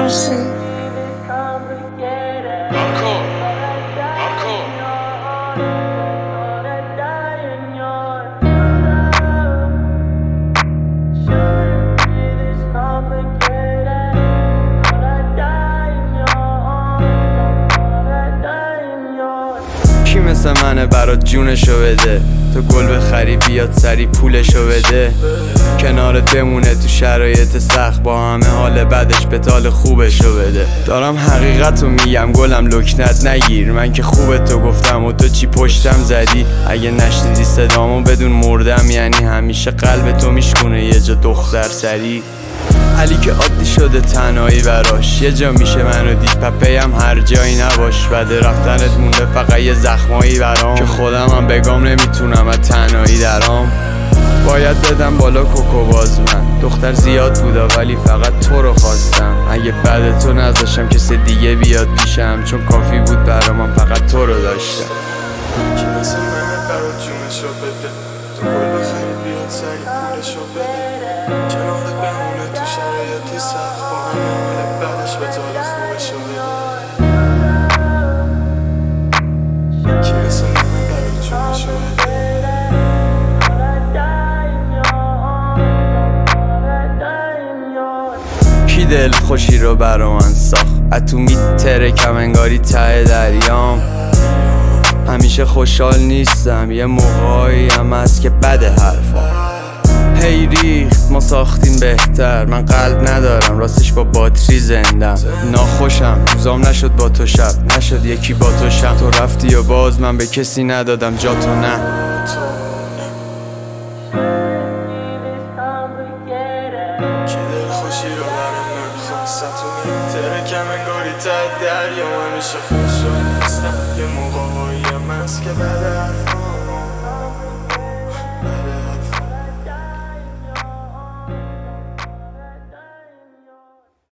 Mercy. کی مثل منه برات جونشو بده؟ تو گل بخری بیاد سری پولشو بده. کنارت بمونه تو شرایط سخت، با همه حال بدش به تال خوبشو بده. دارم حقیقتو میگم گلم، لکنت نگیر. من که خوبه تو گفتم و تو چی پشتم زدی. اگه نشنیدی صدامو بدون مردم، یعنی همیشه قلب تو میشکونه یه جا دختر سری. علی که عادی شده تنهایی براش، یه جا میشه منو دید پپیم هر جایی نباش. بعد رفتنت مونده فقط یه زخمایی برام، که خودم هم بگام نمیتونم از تنهایی درام. باید بدم بالا کوکو باز، من دختر زیاد بودا ولی فقط تو رو خواستم. اگه بعد تو نذاشتم کسی دیگه بیاد پیشم، چون کافی بود برام من فقط تو رو داشتم. کی مثل منه برات جونشو بده؟ تو گل بخری بیاد سری پولشو بده. کنارت بمونه تو شرایطی سخت، با همه حال بعدش به طال خوبشو بده. کی مثل منه برات جونشو بده؟ کی دل خوشی رو برا من ساخت؟ اتو میترکم انگاری ته دریام. همیشه خوشحال نیستم، یه موقعی هم هست که بده حرفا. هی ریخت ما ساختیم بهتر، من قلب ندارم راستش با باتری زندم. ناخوشم روزام نشد با تو شب، نشد یکی با تو شب. تو رفتی و باز من به کسی ندادم جا تو نه. کی دل خوشی رو برام نمیخواست؟ تو میترکم انگاری ته دریا. همیشه خوشحال نیستم، یه موقعی هم هست که